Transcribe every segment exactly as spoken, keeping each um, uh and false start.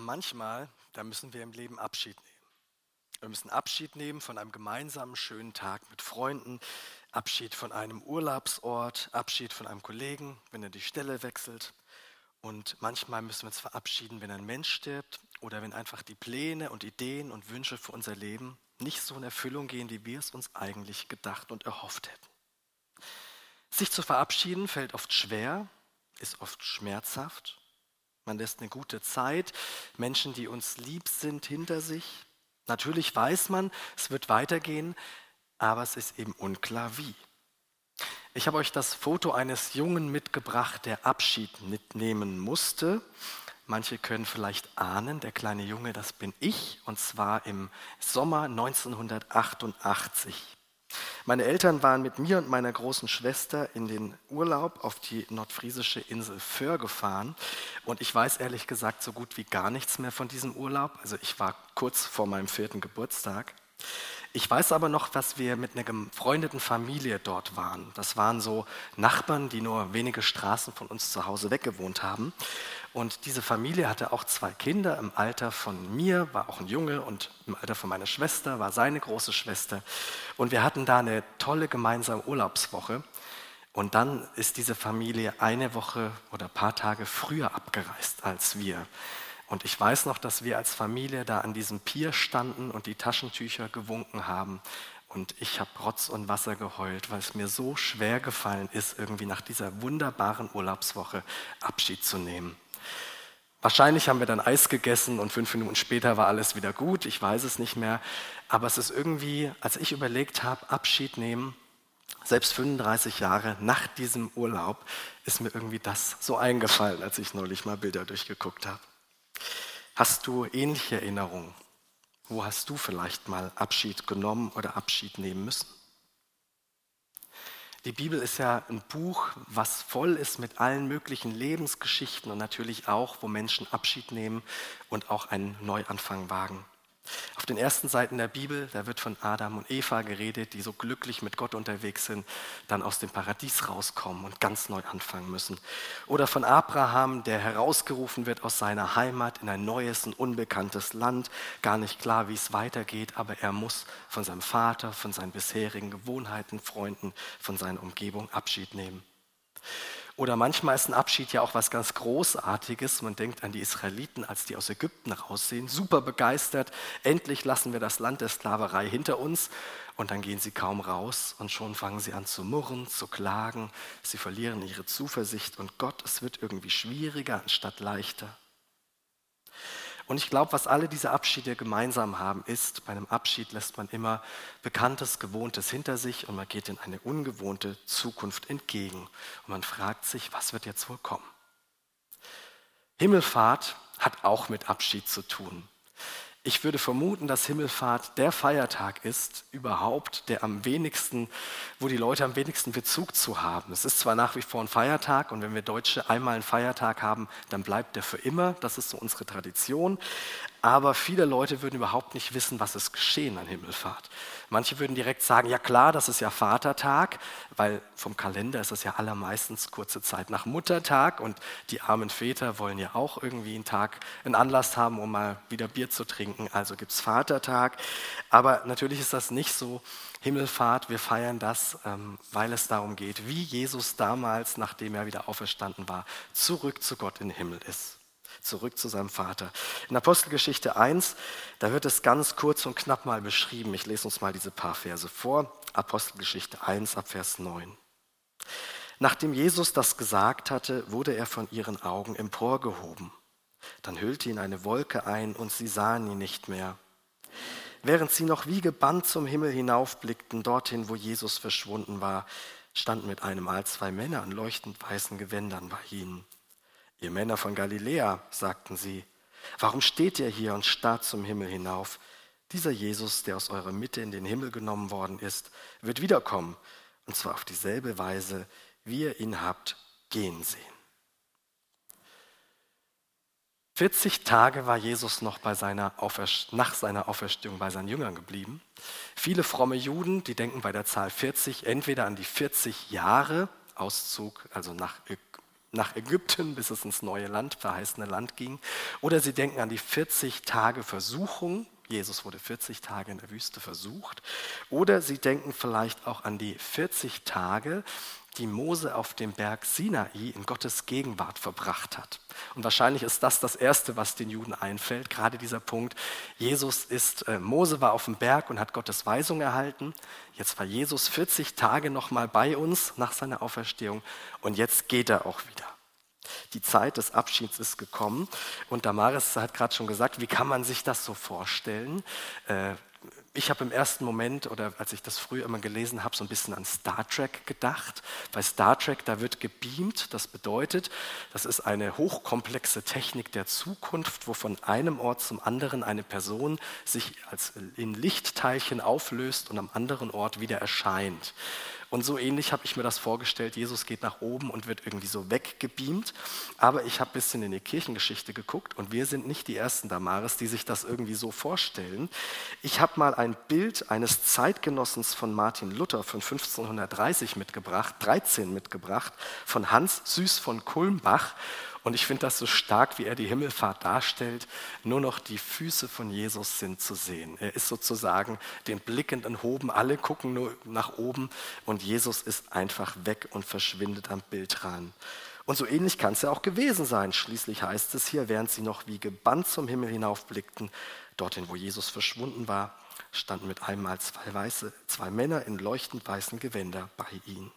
Manchmal, da müssen wir im Leben Abschied nehmen. Wir müssen Abschied nehmen von einem gemeinsamen schönen Tag mit Freunden, Abschied von einem Urlaubsort, Abschied von einem Kollegen, wenn er die Stelle wechselt. Und manchmal müssen wir uns verabschieden, wenn ein Mensch stirbt oder wenn einfach die Pläne und Ideen und Wünsche für unser Leben nicht so in Erfüllung gehen, wie wir es uns eigentlich gedacht und erhofft hätten. Sich zu verabschieden fällt oft schwer, ist oft schmerzhaft. Man lässt eine gute Zeit, Menschen, die uns lieb sind, hinter sich. Natürlich weiß man, es wird weitergehen, aber es ist eben unklar wie. Ich habe euch das Foto eines Jungen mitgebracht, der Abschied mitnehmen musste. Manche können vielleicht ahnen, der kleine Junge, das bin ich, und zwar im Sommer neunzehnhundertachtundachtzig. Meine Eltern waren mit mir und meiner großen Schwester in den Urlaub auf die nordfriesische Insel Föhr gefahren. Und ich weiß ehrlich gesagt so gut wie gar nichts mehr von diesem Urlaub. Also ich war kurz vor meinem vierten Geburtstag. Ich weiß aber noch, dass wir mit einer befreundeten Familie dort waren. Das waren so Nachbarn, die nur wenige Straßen von uns zu Hause weggewohnt haben. Und diese Familie hatte auch zwei Kinder im Alter von mir, war auch ein Junge, und im Alter von meiner Schwester war seine große Schwester. Und wir hatten da eine tolle gemeinsame Urlaubswoche. Und dann ist diese Familie eine Woche oder ein paar Tage früher abgereist als wir. Und ich weiß noch, dass wir als Familie da an diesem Pier standen und die Taschentücher gewunken haben. Und ich habe Rotz und Wasser geheult, weil es mir so schwer gefallen ist, irgendwie nach dieser wunderbaren Urlaubswoche Abschied zu nehmen. Wahrscheinlich haben wir dann Eis gegessen und fünf Minuten später war alles wieder gut, ich weiß es nicht mehr. Aber es ist irgendwie, als ich überlegt habe, Abschied nehmen, selbst fünfunddreißig Jahre nach diesem Urlaub, ist mir irgendwie das so eingefallen, als ich neulich mal Bilder durchgeguckt habe. Hast du ähnliche Erinnerungen? Wo hast du vielleicht mal Abschied genommen oder Abschied nehmen müssen? Die Bibel ist ja ein Buch, was voll ist mit allen möglichen Lebensgeschichten und natürlich auch, wo Menschen Abschied nehmen und auch einen Neuanfang wagen. Auf den ersten Seiten der Bibel, da wird von Adam und Eva geredet, die so glücklich mit Gott unterwegs sind, dann aus dem Paradies rauskommen und ganz neu anfangen müssen. Oder von Abraham, der herausgerufen wird aus seiner Heimat in ein neues und unbekanntes Land, gar nicht klar, wie es weitergeht, aber er muss von seinem Vater, von seinen bisherigen Gewohnheiten, Freunden, von seiner Umgebung Abschied nehmen. Oder manchmal ist ein Abschied ja auch was ganz Großartiges. Man denkt an die Israeliten, als die aus Ägypten raussehen, super begeistert. Endlich lassen wir das Land der Sklaverei hinter uns. Und dann gehen sie kaum raus und schon fangen sie an zu murren, zu klagen. Sie verlieren ihre Zuversicht und Gott, es wird irgendwie schwieriger anstatt leichter. Und ich glaube, was alle diese Abschiede gemeinsam haben, ist, bei einem Abschied lässt man immer Bekanntes, Gewohntes hinter sich und man geht in eine ungewohnte Zukunft entgegen. Und man fragt sich, was wird jetzt wohl kommen? Himmelfahrt hat auch mit Abschied zu tun. Ich würde vermuten, dass Himmelfahrt der Feiertag ist, überhaupt, der am wenigsten, wo die Leute am wenigsten Bezug zu haben. Es ist zwar nach wie vor ein Feiertag und wenn wir Deutsche einmal einen Feiertag haben, dann bleibt der für immer, das ist so unsere Tradition. Aber viele Leute würden überhaupt nicht wissen, was ist geschehen an Himmelfahrt. Manche würden direkt sagen, ja klar, das ist ja Vatertag, weil vom Kalender ist es ja allermeistens kurze Zeit nach Muttertag und die armen Väter wollen ja auch irgendwie einen Tag, einen Anlass haben, um mal wieder Bier zu trinken, also gibt es Vatertag. Aber natürlich ist das nicht so. Himmelfahrt, wir feiern das, ähm, weil es darum geht, wie Jesus damals, nachdem er wieder auferstanden war, zurück zu Gott in den Himmel ist. Zurück zu seinem Vater. In Apostelgeschichte eins, da wird es ganz kurz und knapp mal beschrieben. Ich lese uns mal diese paar Verse vor. Apostelgeschichte eins ab Vers neun. Nachdem Jesus das gesagt hatte, wurde er von ihren Augen emporgehoben. Dann hüllte ihn eine Wolke ein und sie sahen ihn nicht mehr. Während sie noch wie gebannt zum Himmel hinaufblickten, dorthin, wo Jesus verschwunden war, standen mit einem Mal zwei Männer in leuchtend weißen Gewändern bei ihnen. Ihr Männer von Galiläa, sagten sie, warum steht ihr hier und starrt zum Himmel hinauf? Dieser Jesus, der aus eurer Mitte in den Himmel genommen worden ist, wird wiederkommen, und zwar auf dieselbe Weise, wie ihr ihn habt gehen sehen. vierzig Tage war Jesus noch bei seiner Auferst- nach seiner Auferstehung bei seinen Jüngern geblieben. Viele fromme Juden, die denken bei der Zahl vierzig entweder an die vierzig Jahre Auszug, also nach nach Ägypten, bis es ins neue Land, verheißene Land ging. Oder sie denken an die vierzig Tage Versuchung. Jesus wurde vierzig Tage in der Wüste versucht. Oder sie denken vielleicht auch an die vierzig Tage, die Mose auf dem Berg Sinai in Gottes Gegenwart verbracht hat. Und wahrscheinlich ist das das Erste, was den Juden einfällt, gerade dieser Punkt. Jesus ist, äh, Mose war auf dem Berg und hat Gottes Weisung erhalten. Jetzt war Jesus vierzig Tage nochmal bei uns nach seiner Auferstehung und jetzt geht er auch wieder. Die Zeit des Abschieds ist gekommen und Damaris hat gerade schon gesagt, wie kann man sich das so vorstellen? Äh, Ich habe im ersten Moment, oder als ich das früher immer gelesen habe, so ein bisschen an Star Trek gedacht. Bei Star Trek, da wird gebeamt, das bedeutet, das ist eine hochkomplexe Technik der Zukunft, wo von einem Ort zum anderen eine Person sich als in Lichtteilchen auflöst und am anderen Ort wieder erscheint. Und so ähnlich habe ich mir das vorgestellt, Jesus geht nach oben und wird irgendwie so weggebeamt. Aber ich habe ein bisschen in die Kirchengeschichte geguckt und wir sind nicht die ersten Damaris, die sich das irgendwie so vorstellen. Ich habe mal ein Bild eines Zeitgenossens von Martin Luther von fünfzehnhundertdreißig mitgebracht, dreizehn mitgebracht, von Hans Süß von Kulmbach. Und ich finde das so stark, wie er die Himmelfahrt darstellt. Nur noch die Füße von Jesus sind zu sehen. Er ist sozusagen den Blicken enthoben, alle gucken nur nach oben und Jesus ist einfach weg und verschwindet am Bildrand. Und so ähnlich kann es ja auch gewesen sein. Schließlich heißt es hier, während sie noch wie gebannt zum Himmel hinaufblickten, dorthin, wo Jesus verschwunden war, standen mit einmal zwei, weiße, zwei Männer in leuchtend weißen Gewänder bei ihnen.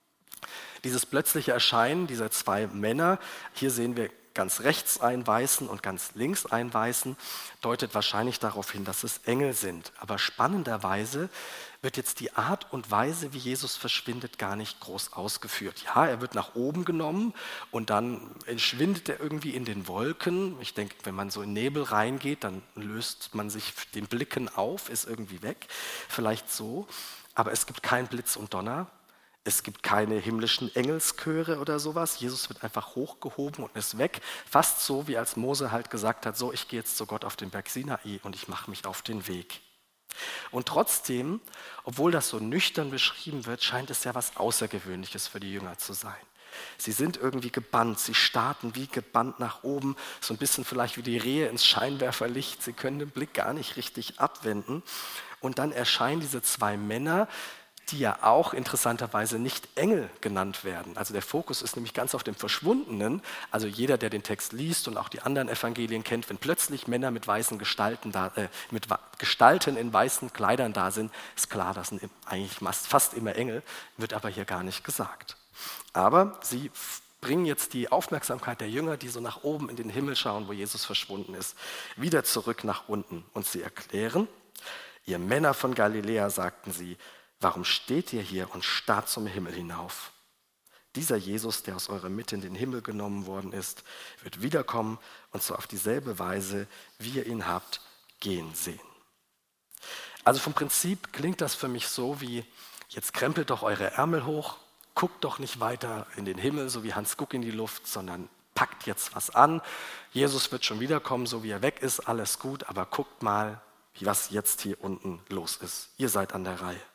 Dieses plötzliche Erscheinen dieser zwei Männer, hier sehen wir ganz rechts einen Weißen und ganz links einen Weißen, deutet wahrscheinlich darauf hin, dass es Engel sind. Aber spannenderweise wird jetzt die Art und Weise, wie Jesus verschwindet, gar nicht groß ausgeführt. Ja, er wird nach oben genommen und dann schwindet er irgendwie in den Wolken. Ich denke, wenn man so in Nebel reingeht, dann löst man sich den Blicken auf, ist irgendwie weg. Vielleicht so. Aber es gibt keinen Blitz und Donner. Es gibt keine himmlischen Engelschöre oder sowas. Jesus wird einfach hochgehoben und ist weg. Fast so, wie als Mose halt gesagt hat, so, ich gehe jetzt zu Gott auf den Berg Sinai und ich mache mich auf den Weg. Und trotzdem, obwohl das so nüchtern beschrieben wird, scheint es ja was Außergewöhnliches für die Jünger zu sein. Sie sind irgendwie gebannt, sie starten wie gebannt nach oben, so ein bisschen vielleicht wie die Rehe ins Scheinwerferlicht. Sie können den Blick gar nicht richtig abwenden. Und dann erscheinen diese zwei Männer, die ja auch interessanterweise nicht Engel genannt werden. Also der Fokus ist nämlich ganz auf dem Verschwundenen. Also jeder, der den Text liest und auch die anderen Evangelien kennt, wenn plötzlich Männer mit weißen Gestalten, da, äh, mit Gestalten in weißen Kleidern da sind, ist klar, das sind eigentlich fast immer Engel, wird aber hier gar nicht gesagt. Aber sie bringen jetzt die Aufmerksamkeit der Jünger, die so nach oben in den Himmel schauen, wo Jesus verschwunden ist, wieder zurück nach unten. Und sie erklären, ihr Männer von Galiläa, sagten sie, warum steht ihr hier und starrt zum Himmel hinauf? Dieser Jesus, der aus eurer Mitte in den Himmel genommen worden ist, wird wiederkommen und so auf dieselbe Weise, wie ihr ihn habt, gehen sehen. Also vom Prinzip klingt das für mich so wie, jetzt krempelt doch eure Ärmel hoch, guckt doch nicht weiter in den Himmel, so wie Hans Guck in die Luft, sondern packt jetzt was an. Jesus wird schon wiederkommen, so wie er weg ist, alles gut, aber guckt mal, was jetzt hier unten los ist. Ihr seid an der Reihe.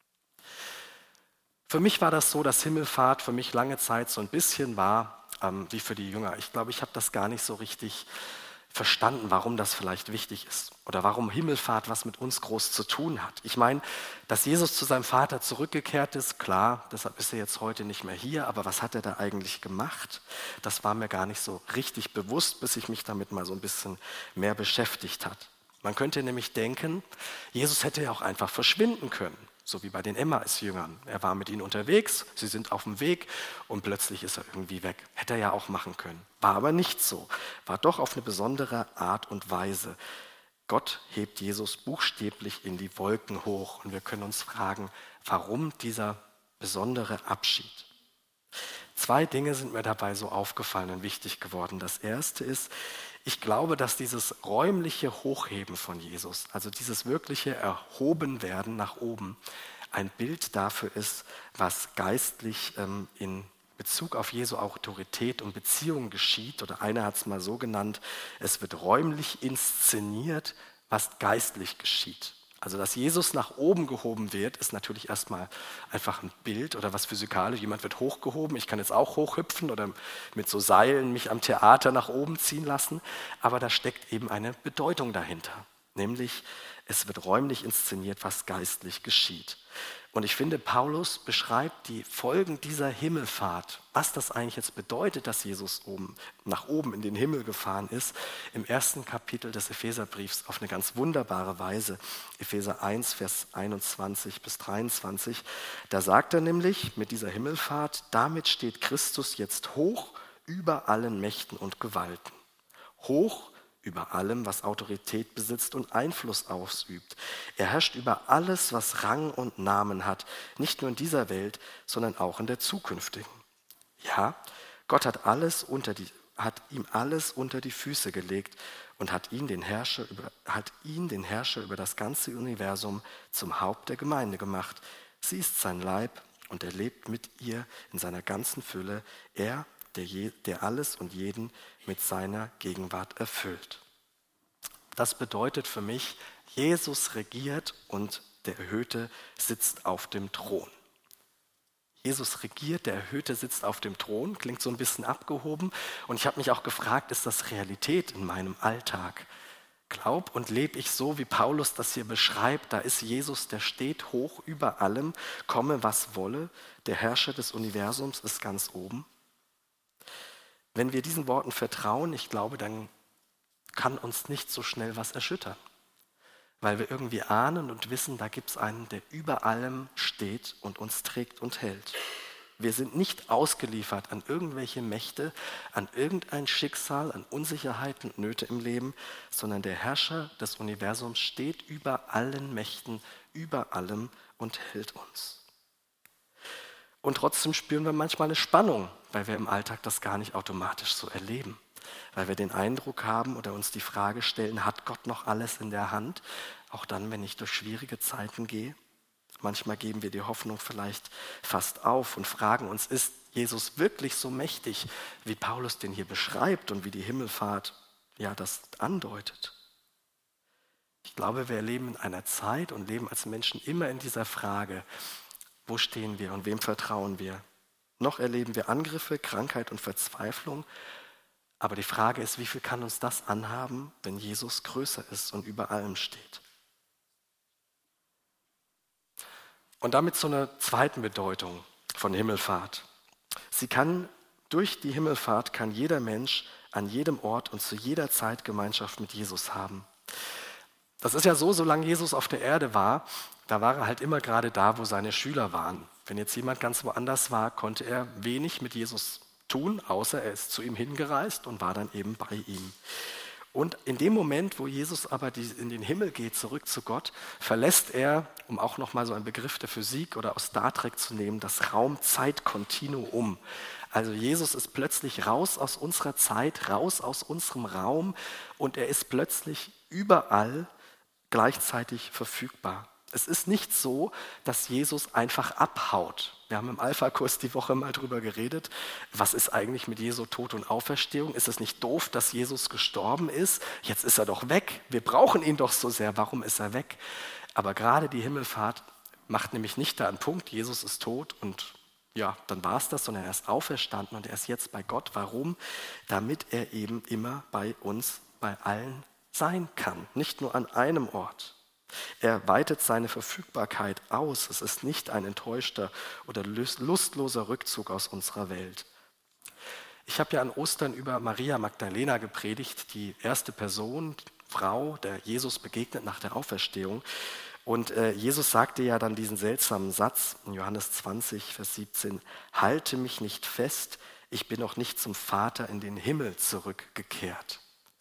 Für mich war das so, dass Himmelfahrt für mich lange Zeit so ein bisschen war ähm, wie für die Jünger. Ich glaube, ich habe das gar nicht so richtig verstanden, warum das vielleicht wichtig ist oder warum Himmelfahrt was mit uns groß zu tun hat. Ich meine, dass Jesus zu seinem Vater zurückgekehrt ist, klar, deshalb ist er jetzt heute nicht mehr hier, aber was hat er da eigentlich gemacht? Das war mir gar nicht so richtig bewusst, bis ich mich damit mal so ein bisschen mehr beschäftigt hat. Man könnte nämlich denken, Jesus hätte ja auch einfach verschwinden können. So wie bei den Emmaus-Jüngern. Er war mit ihnen unterwegs, sie sind auf dem Weg und plötzlich ist er irgendwie weg. Hätte er ja auch machen können. War aber nicht so. War doch auf eine besondere Art und Weise. Gott hebt Jesus buchstäblich in die Wolken hoch und wir können uns fragen, warum dieser besondere Abschied? Zwei Dinge sind mir dabei so aufgefallen und wichtig geworden. Das erste ist, ich glaube, dass dieses räumliche Hochheben von Jesus, also dieses wirkliche Erhobenwerden nach oben, ein Bild dafür ist, was geistlich ähm, in Bezug auf Jesu Autorität und Beziehung geschieht. Oder einer hat es mal so genannt, es wird räumlich inszeniert, was geistlich geschieht. Also, dass Jesus nach oben gehoben wird, ist natürlich erstmal einfach ein Bild oder was physikalisch. Jemand wird hochgehoben, ich kann jetzt auch hochhüpfen oder mit so Seilen mich am Theater nach oben ziehen lassen, aber da steckt eben eine Bedeutung dahinter, nämlich es wird räumlich inszeniert, was geistlich geschieht. Und ich finde, Paulus beschreibt die Folgen dieser Himmelfahrt, was das eigentlich jetzt bedeutet, dass Jesus oben, nach oben in den Himmel gefahren ist, im ersten Kapitel des Epheserbriefs auf eine ganz wunderbare Weise. Epheser eins, Vers einundzwanzig bis dreiundzwanzig. Da sagt er nämlich mit dieser Himmelfahrt, damit steht Christus jetzt hoch über allen Mächten und Gewalten. Hoch über allem, was Autorität besitzt und Einfluss ausübt. Er herrscht über alles, was Rang und Namen hat, nicht nur in dieser Welt, sondern auch in der zukünftigen. Ja, Gott hat, alles unter die, hat ihm alles unter die Füße gelegt und hat ihn, den Herrscher über, hat ihn, den Herrscher über das ganze Universum, zum Haupt der Gemeinde gemacht. Sie ist sein Leib und er lebt mit ihr in seiner ganzen Fülle. Er, der, je, der alles und jeden mit seiner Gegenwart erfüllt. Das bedeutet für mich, Jesus regiert und der Erhöhte sitzt auf dem Thron. Jesus regiert, der Erhöhte sitzt auf dem Thron, klingt so ein bisschen abgehoben. Und ich habe mich auch gefragt, ist das Realität in meinem Alltag? Glaub und lebe ich so, wie Paulus das hier beschreibt, da ist Jesus, der steht hoch über allem, komme was wolle, der Herrscher des Universums ist ganz oben. Wenn wir diesen Worten vertrauen, ich glaube, dann kann uns nicht so schnell was erschüttern, weil wir irgendwie ahnen und wissen, da gibt es einen, der über allem steht und uns trägt und hält. Wir sind nicht ausgeliefert an irgendwelche Mächte, an irgendein Schicksal, an Unsicherheiten und Nöte im Leben, sondern der Herrscher des Universums steht über allen Mächten, über allem und hält uns. Und trotzdem spüren wir manchmal eine Spannung, weil wir im Alltag das gar nicht automatisch so erleben. Weil wir den Eindruck haben oder uns die Frage stellen, hat Gott noch alles in der Hand? Auch dann, wenn ich durch schwierige Zeiten gehe. Manchmal geben wir die Hoffnung vielleicht fast auf und fragen uns, ist Jesus wirklich so mächtig, wie Paulus den hier beschreibt und wie die Himmelfahrt ja das andeutet? Ich glaube, wir leben in einer Zeit und leben als Menschen immer in dieser Frage, wo stehen wir und wem vertrauen wir? Noch erleben wir Angriffe, Krankheit und Verzweiflung. Aber die Frage ist, wie viel kann uns das anhaben, wenn Jesus größer ist und über allem steht? Und damit zu einer zweiten Bedeutung von Himmelfahrt. Sie kann, durch die Himmelfahrt kann jeder Mensch an jedem Ort und zu jeder Zeit Gemeinschaft mit Jesus haben. Das ist ja so, solange Jesus auf der Erde war, da war er halt immer gerade da, wo seine Schüler waren. Wenn jetzt jemand ganz woanders war, konnte er wenig mit Jesus tun, außer er ist zu ihm hingereist und war dann eben bei ihm. Und in dem Moment, wo Jesus aber in den Himmel geht, zurück zu Gott, verlässt er, um auch nochmal so einen Begriff der Physik oder aus Star Trek zu nehmen, das Raum-Zeit-Kontinuum. Also Jesus ist plötzlich raus aus unserer Zeit, raus aus unserem Raum und er ist plötzlich überall gleichzeitig verfügbar. Es ist nicht so, dass Jesus einfach abhaut. Wir haben im Alpha-Kurs die Woche mal drüber geredet. Was ist eigentlich mit Jesu Tod und Auferstehung? Ist es nicht doof, dass Jesus gestorben ist? Jetzt ist er doch weg. Wir brauchen ihn doch so sehr. Warum ist er weg? Aber gerade die Himmelfahrt macht nämlich nicht da einen Punkt. Jesus ist tot und ja, dann war es das, sondern er ist auferstanden und er ist jetzt bei Gott. Warum? Damit er eben immer bei uns, bei allen sein kann. Nicht nur an einem Ort. Er weitet seine Verfügbarkeit aus. Es ist nicht ein enttäuschter oder lustloser Rückzug aus unserer Welt. Ich habe ja an Ostern über Maria Magdalena gepredigt, die erste Person, Frau, der Jesus begegnet nach der Auferstehung. Und äh, Jesus sagte ja dann diesen seltsamen Satz in Johannes zwanzig, Vers siebzehn, halte mich nicht fest, ich bin noch nicht zum Vater in den Himmel zurückgekehrt.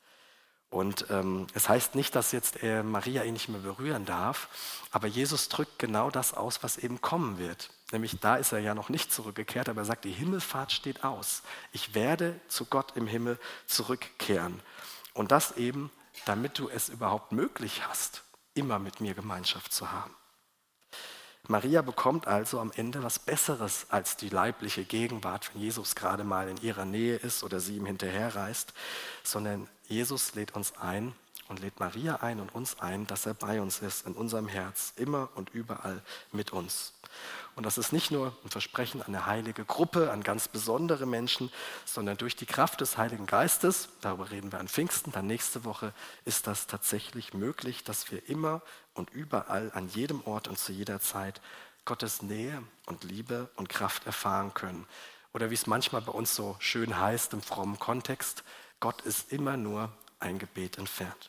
Und ähm, es heißt nicht, dass jetzt äh, Maria ihn nicht mehr berühren darf, aber Jesus drückt genau das aus, was eben kommen wird. Nämlich da ist er ja noch nicht zurückgekehrt, aber er sagt, die Himmelfahrt steht aus. Ich werde zu Gott im Himmel zurückkehren. Und das eben, damit du es überhaupt möglich hast, immer mit mir Gemeinschaft zu haben. Maria bekommt also am Ende was Besseres als die leibliche Gegenwart, wenn Jesus gerade mal in ihrer Nähe ist oder sie ihm hinterherreist, sondern Jesus lädt uns ein und lädt Maria ein und uns ein, dass er bei uns ist, in unserem Herz, immer und überall mit uns. Und das ist nicht nur ein Versprechen an eine heilige Gruppe, an ganz besondere Menschen, sondern durch die Kraft des Heiligen Geistes, darüber reden wir an Pfingsten, dann nächste Woche, ist das tatsächlich möglich, dass wir immer und überall, an jedem Ort und zu jeder Zeit Gottes Nähe und Liebe und Kraft erfahren können. Oder wie es manchmal bei uns so schön heißt im frommen Kontext, Gott ist immer nur ein Gebet entfernt.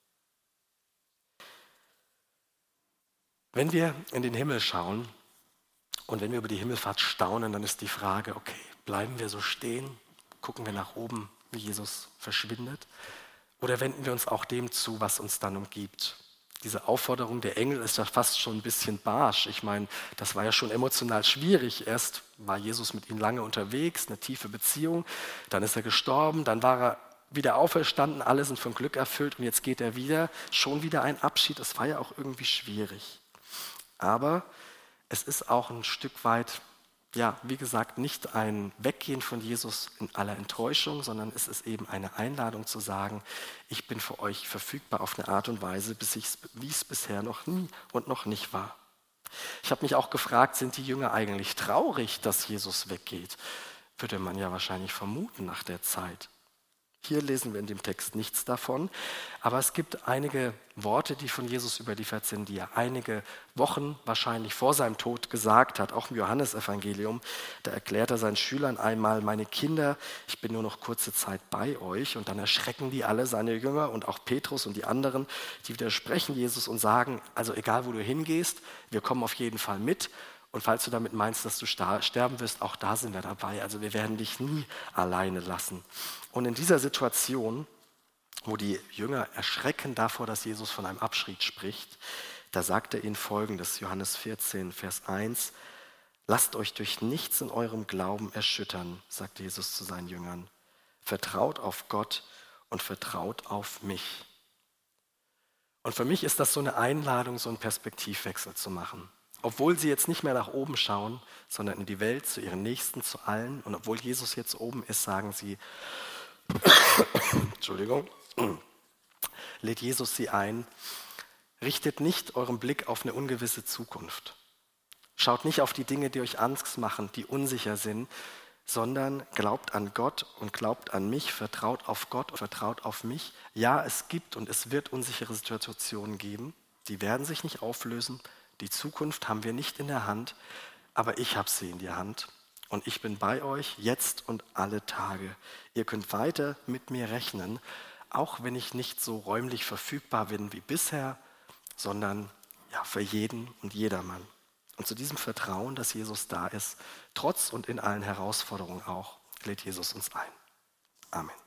Wenn wir in den Himmel schauen und wenn wir über die Himmelfahrt staunen, dann ist die Frage, okay, bleiben wir so stehen, gucken wir nach oben, wie Jesus verschwindet, oder wenden wir uns auch dem zu, was uns dann umgibt? Diese Aufforderung der Engel ist ja fast schon ein bisschen barsch. Ich meine, das war ja schon emotional schwierig. Erst war Jesus mit ihnen lange unterwegs, eine tiefe Beziehung, dann ist er gestorben, dann war er wieder auferstanden, alle sind von Glück erfüllt und jetzt geht er wieder, schon wieder ein Abschied. Das war ja auch irgendwie schwierig. Aber es ist auch ein Stück weit, ja, wie gesagt, nicht ein Weggehen von Jesus in aller Enttäuschung, sondern es ist eben eine Einladung zu sagen, ich bin für euch verfügbar auf eine Art und Weise, bis ich's, wie es bisher noch nie und noch nicht war. Ich habe mich auch gefragt, sind die Jünger eigentlich traurig, dass Jesus weggeht? Würde man ja wahrscheinlich vermuten nach der Zeit. Hier lesen wir in dem Text nichts davon, aber es gibt einige Worte, die von Jesus überliefert sind, die er einige Wochen wahrscheinlich vor seinem Tod gesagt hat, auch im Johannesevangelium. Da erklärt er seinen Schülern einmal, meine Kinder, ich bin nur noch kurze Zeit bei euch, und dann erschrecken die alle, seine Jünger und auch Petrus und die anderen, die widersprechen Jesus und sagen, also egal wo du hingehst, wir kommen auf jeden Fall mit. Und falls du damit meinst, dass du sterben wirst, auch da sind wir dabei. Also wir werden dich nie alleine lassen. Und in dieser Situation, wo die Jünger erschrecken davor, dass Jesus von einem Abschied spricht, da sagt er ihnen Folgendes, Johannes vierzehn, Vers eins, lasst euch durch nichts in eurem Glauben erschüttern, sagt Jesus zu seinen Jüngern. Vertraut auf Gott und vertraut auf mich. Und für mich ist das so eine Einladung, so einen Perspektivwechsel zu machen. Obwohl sie jetzt nicht mehr nach oben schauen, sondern in die Welt, zu ihren Nächsten, zu allen. Und obwohl Jesus jetzt oben ist, sagen sie, Entschuldigung, lädt Jesus sie ein, richtet nicht euren Blick auf eine ungewisse Zukunft. Schaut nicht auf die Dinge, die euch Angst machen, die unsicher sind, sondern glaubt an Gott und glaubt an mich, vertraut auf Gott und vertraut auf mich. Ja, es gibt und es wird unsichere Situationen geben, die werden sich nicht auflösen. Die Zukunft haben wir nicht in der Hand, aber ich habe sie in der Hand und ich bin bei euch jetzt und alle Tage. Ihr könnt weiter mit mir rechnen, auch wenn ich nicht so räumlich verfügbar bin wie bisher, sondern ja, für jeden und jedermann. Und zu diesem Vertrauen, dass Jesus da ist, trotz und in allen Herausforderungen auch, lädt Jesus uns ein. Amen.